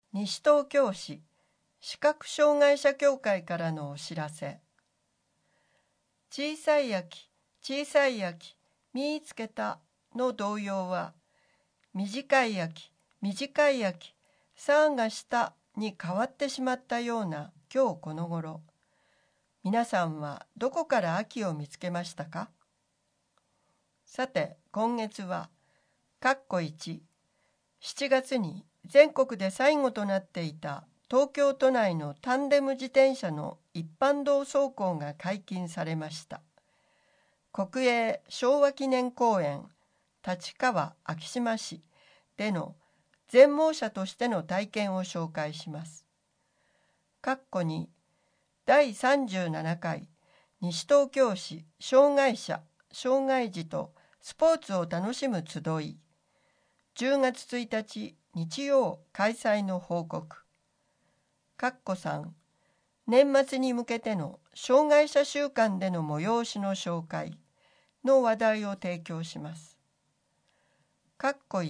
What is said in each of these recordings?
西東京市視覚障害者協会からのお知らせ。小さい秋、小さい秋、見つけたの童謡は、短い秋、短い秋、さあがしたに変わってしまったような今日この頃。皆さんはどこから秋を見つけましたか？さて、今月は、1、7月に全国で最後となっていた東京都内のタンデム自転車の一般道走行が解禁されました。国営昭和記念公園立川昭島市での全盲者としての体験を紹介します。括弧に第37回西東京市障害者・障害児とスポーツを楽しむ集い10月1日日曜開催の報告。括弧3、年末に向けての障害者週間での催しの紹介の話題を提供します。括弧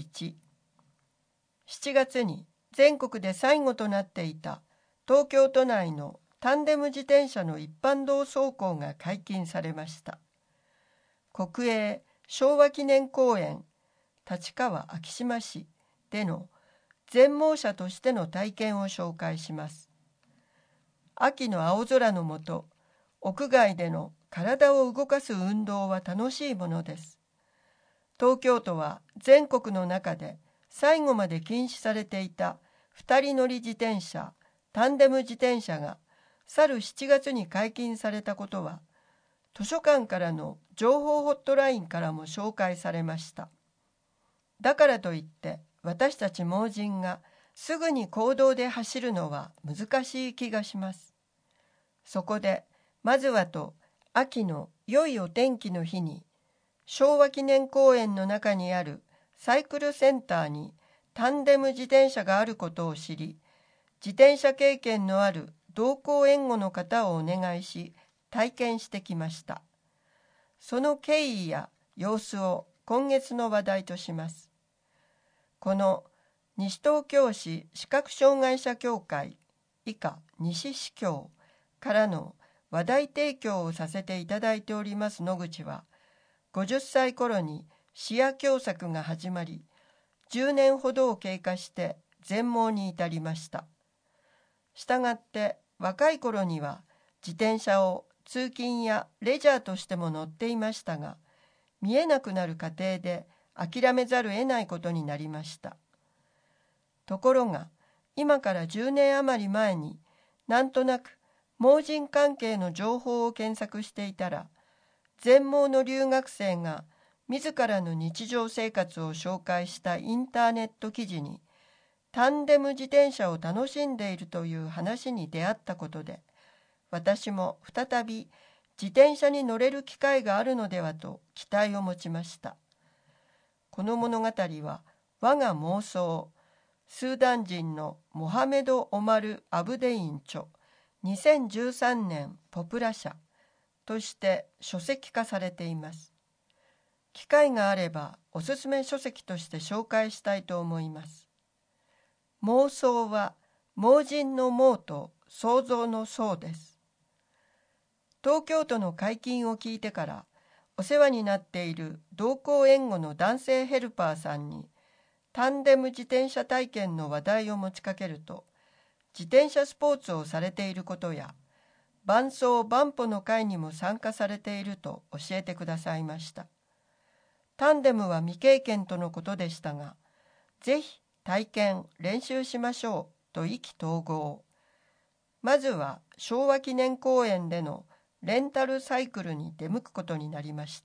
1、7月に全国で最後となっていた東京都内のタンデム自転車の一般道走行が解禁されました。国営昭和記念公園立川昭島市での全盲者としての体験を紹介します。秋の青空の下、屋外での体を動かす運動は楽しいものです。東京都は全国の中で最後まで禁止されていた2人乗り自転車、タンデム自転車が去る7月に解禁されたことは、図書館からの情報ホットラインからも紹介されました。だからといって私たち盲人がすぐに公道で走るのは難しい気がします。そこでまずはと秋の良いお天気の日に昭和記念公園の中にあるサイクルセンターにタンデム自転車があることを知り、自転車経験のある同行援護の方をお願いし体験してきました。その経緯や様子を今月の話題とします。この西東京市視覚障害者協会以下西市協からの話題提供をさせていただいております野口は、50歳頃に視野狭窄が始まり、10年ほどを経過して全盲に至りました。したがって若い頃には自転車を通勤やレジャーとしても乗っていましたが、見えなくなる過程で諦めざるを得ないことになりました。ところが今から10年余り前になんとなく盲人関係の情報を検索していたら、全盲の留学生が自らの日常生活を紹介したインターネット記事にタンデム自転車を楽しんでいるという話に出会ったことで、私も再び自転車に乗れる機会があるのではと期待を持ちました。この物語は我が妄想、スーダン人のモハメド・オマル・アブデイン著2013年ポプラ社として書籍化されています。機会があればおすすめ書籍として紹介したいと思います。妄想は盲人の妄と想像の想です。東京都の解禁を聞いてからお世話になっている同行援護の男性ヘルパーさんにタンデム自転車体験の話題を持ちかけると、自転車スポーツをされていることや伴走伴歩の会にも参加されていると教えてくださいました。タンデムは未経験とのことでしたが、ぜひ体験練習しましょうと意気投合。まずは昭和記念公園でのレンタルサイクルに出向くことになりました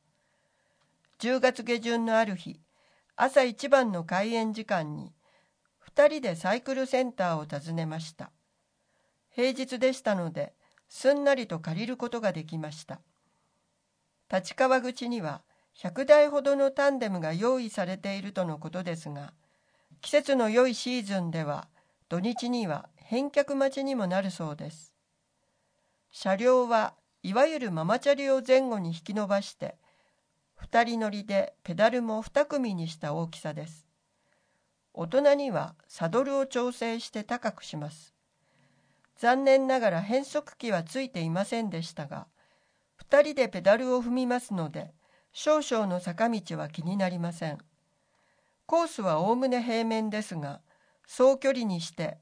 。10月下旬のある日、朝一番の開園時間に2人でサイクルセンターを訪ねました。平日でしたのですんなりと借りることができました。立川口には100台ほどのタンデムが用意されているとのことですが、季節の良いシーズンでは土日には返却待ちにもなるそうです。車両はいわゆるママチャリを前後に引き伸ばして2人乗りでペダルも2組にした大きさです。 大人にはサドルを調整して高くします。残念ながら変速機はついていませんでしたが、2人でペダルを踏みますので、少々の坂道は気になりません。コースはおおむね平面ですが、総距離にして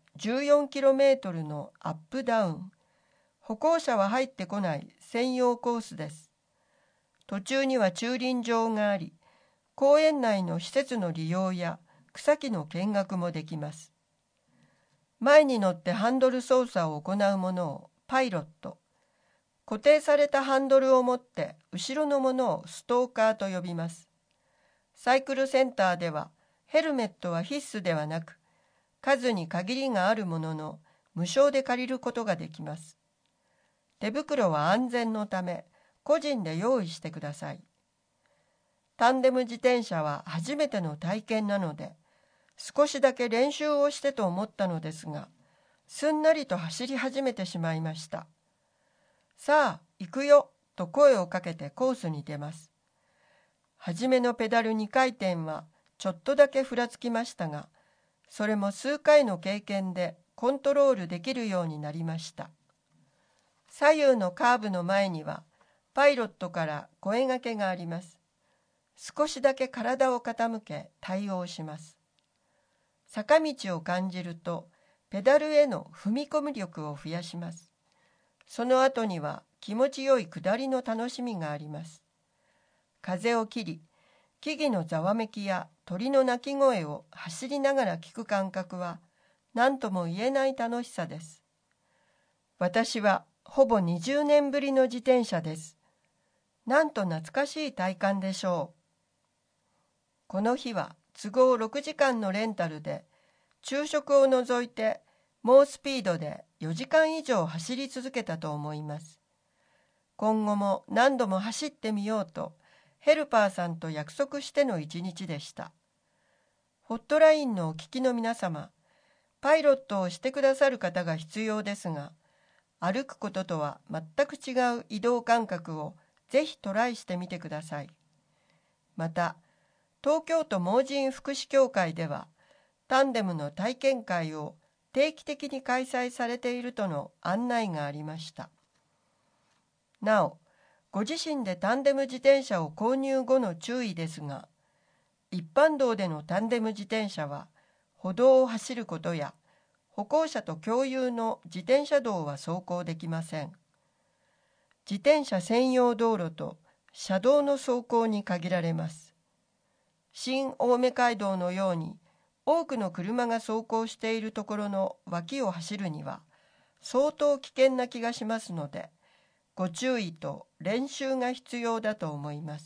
14kmのアップダウン、歩行者は入ってこない専用コースです。途中には駐輪場があり、公園内の施設の利用や草木の見学もできます。前に乗ってハンドル操作を行うものをパイロット、固定されたハンドルを持って後ろのものをストーカーと呼びます。サイクルセンターではヘルメットは必須ではなく、数に限りがあるものの無償で借りることができます。手袋は安全のため個人で用意してください。タンデム自転車は初めての体験なので、少しだけ練習をしてと思ったのですが、すんなりと走り始めてしまいました。さあ、行くよと声をかけてコースに出ます。はじめのペダル2回転はちょっとだけふらつきましたが、それも数回の経験でコントロールできるようになりました。左右のカーブの前にはパイロットから声掛けがあります。少しだけ体を傾け対応します。坂道を感じるとペダルへの踏み込み力を増やします。その後には気持ちよい下りの楽しみがあります。風を切り、木々のざわめきや鳥の鳴き声を走りながら聞く感覚は何とも言えない楽しさです。私はほぼ20年ぶりの自転車です。なんと懐かしい体感でしょう。この日は都合6時間のレンタルで、昼食を除いて猛スピードで4時間以上走り続けたと思います。今後も何度も走ってみようとヘルパーさんと約束しての一日でした。ホットラインのお聞きの皆様、パイロットをしてくださる方が必要ですが、歩くこととは全く違う移動感覚をぜひトライしてみてください。また、東京都盲人福祉協会では、タンデムの体験会を定期的に開催されているとの案内がありました。なお、ご自身でタンデム自転車を購入後の注意ですが、一般道でのタンデム自転車は、歩道を走ることや、歩行者と共有の自転車道は走行できません。自転車専用道路と車道の走行に限られます。新青梅街道のように多くの車が走行しているところの脇を走るには相当危険な気がしますので、ご注意と練習が必要だと思います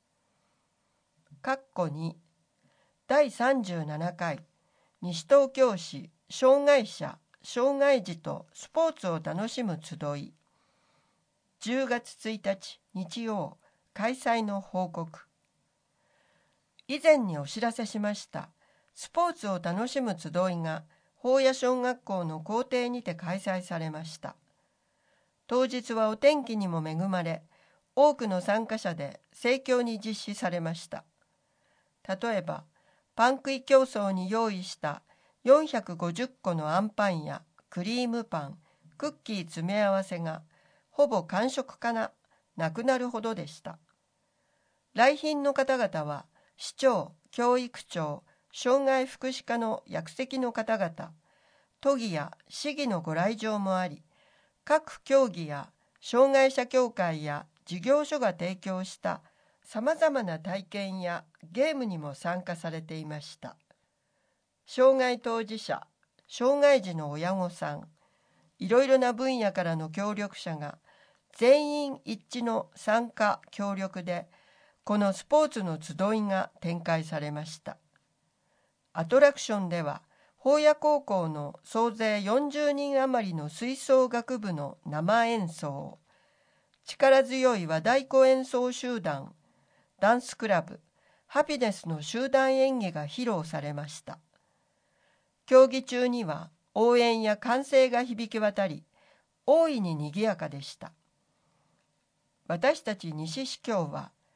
。2第37回西東京市障害者・障害児とスポーツを楽しむ集い、10月1日日曜開催の報告。以前にお知らせしましたスポーツを楽しむ集いが宝谷小学校の校庭にて開催されました。当日はお天気にも恵まれ、多くの参加者で盛況に実施されました。例えば、パン食い競争に用意した450個のあんパンやクリームパン、クッキー詰め合わせがほぼ完食かなくなるほどでした。来賓の方々は市長、教育長、障害福祉課の役席の方々、都議や市議のご来場もあり、各競技や障害者協会や事業所が提供したさまざまな体験やゲームにも参加されていました。障害当事者、障害児の親御さん、いろいろな分野からの協力者が全員一致の参加協力で、このスポーツの集いが展開されました。アトラクションでは、宝谷高校の総勢40人余りの吹奏楽部の生演奏、力強い和太鼓演奏集団、ダンスクラブ、ハピネスの集団演技が披露されました。競技中には応援や歓声が響き渡り、大いに賑やかでした。私たち西市教は、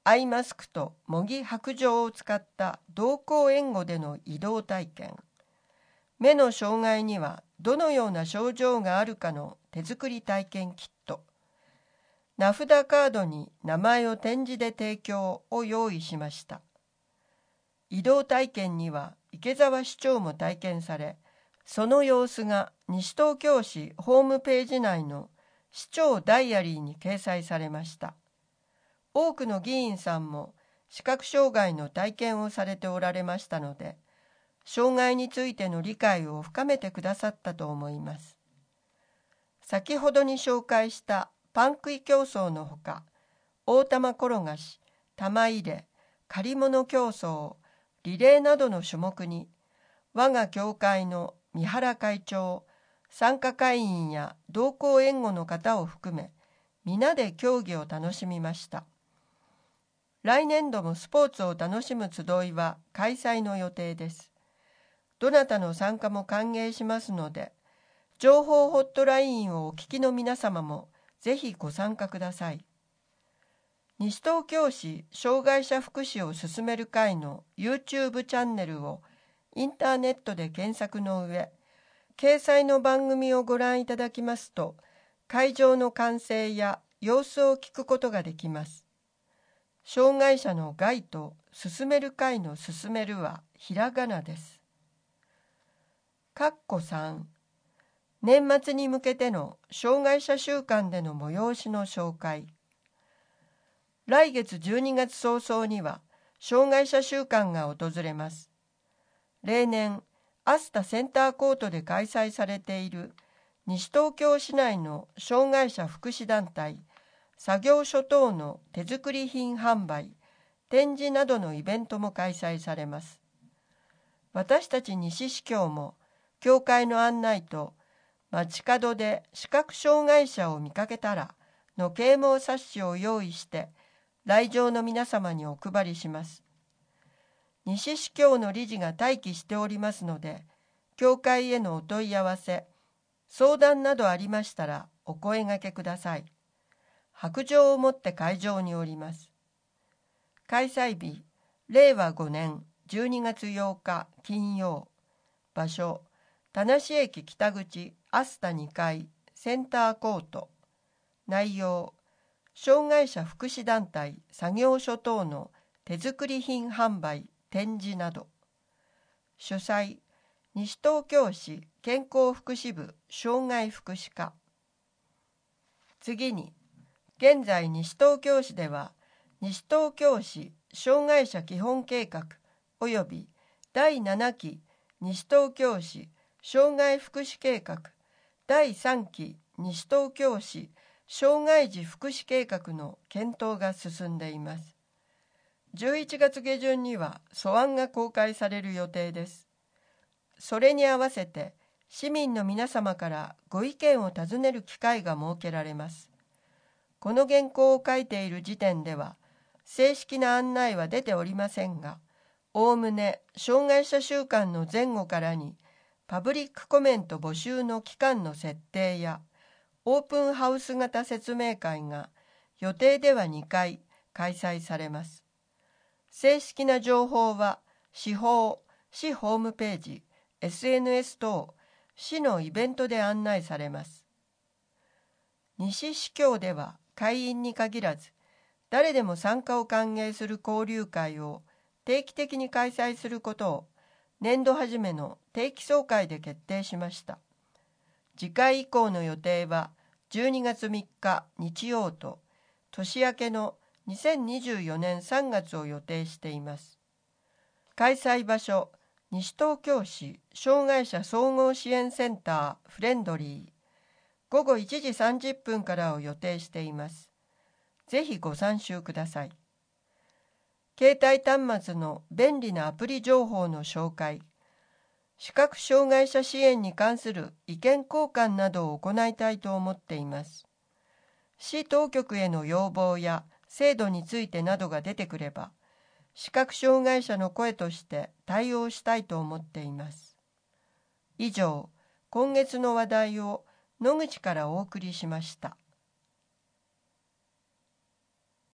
アイマスクと模擬白杖を使った同行援護での移動体験、目の障害にはどのような症状があるかの手作り体験キット、名札カードに名前を点字で提供を用意しました。移動体験には池澤市長も体験され、その様子が西東京市ホームページ内の市長ダイアリーに掲載されました。多くの議員さんも視覚障害の体験をされておられましたので、障害についての理解を深めてくださったと思います。先ほどに紹介したパン食い競争のほか、大玉転がし、玉入れ、借り物競争、リレーなどの種目に、我が協会の三原会長、参加会員や同行援護の方を含め、皆で競技を楽しみました。来年度もスポーツを楽しむ集いは開催の予定です。どなたの参加も歓迎しますので、情報ホットラインをお聞きの皆様もぜひご参加ください。西東京市障害者福祉を進める会の YouTube チャンネルをインターネットで検索の上、掲載の番組をご覧いただきますと、会場の歓声や様子を聞くことができます。障害者の害と進める会の進めるはひらがなです。3、年末に向けての障害者週間での催しの紹介。来月12月早々には障害者週間が訪れます。例年、アスタセンターコートで開催されている西東京市内の障害者福祉団体、作業所等の手作り品販売、展示などのイベントも開催されます。私たち西市協も、協会の案内と、街角で視覚障害者を見かけたらの啓蒙冊子を用意して、来場の皆様にお配りします。西市協の理事が待機しておりますので、協会へのお問い合わせ、相談などありましたらお声掛けください。白杖を持って会場におります。開催日、令和5年12月8日金曜。場所、田無駅北口アスタ2階センターコート。内容、障害者福祉団体作業所等の手作り品販売展示など。主催、西東京市健康福祉部障害福祉課。次に、現在西東京市では西東京市障害者基本計画および第7期西東京市障害福祉計画第3期西東京市障害児福祉計画の検討が進んでいます。11月下旬には素案が公開される予定です。それに合わせて市民の皆様からご意見を尋ねる機会が設けられます。この原稿を書いている時点では正式な案内は出ておりませんが、おおむね障害者週間の前後からにパブリックコメント募集の期間の設定やオープンハウス型説明会が予定では2回開催されます。正式な情報は市ホームページ、SNS 等、市のイベントで案内されます。西市協では会員に限らず、誰でも参加を歓迎する交流会を定期的に開催することを年度初めの定期総会で決定しました。次回以降の予定は12月3日日曜と年明けの2024年3月を予定しています。開催場所、西東京市障害者総合支援センターフレンドリー、午後1時30分からを予定しています。ぜひご参集ください。携帯端末の便利なアプリ情報の紹介、視覚障害者支援に関する意見交換などを行いたいと思っています。市当局への要望や制度についてなどが出てくれば、視覚障害者の声として対応したいと思っています。以上、今月の話題を野口からお送りしました。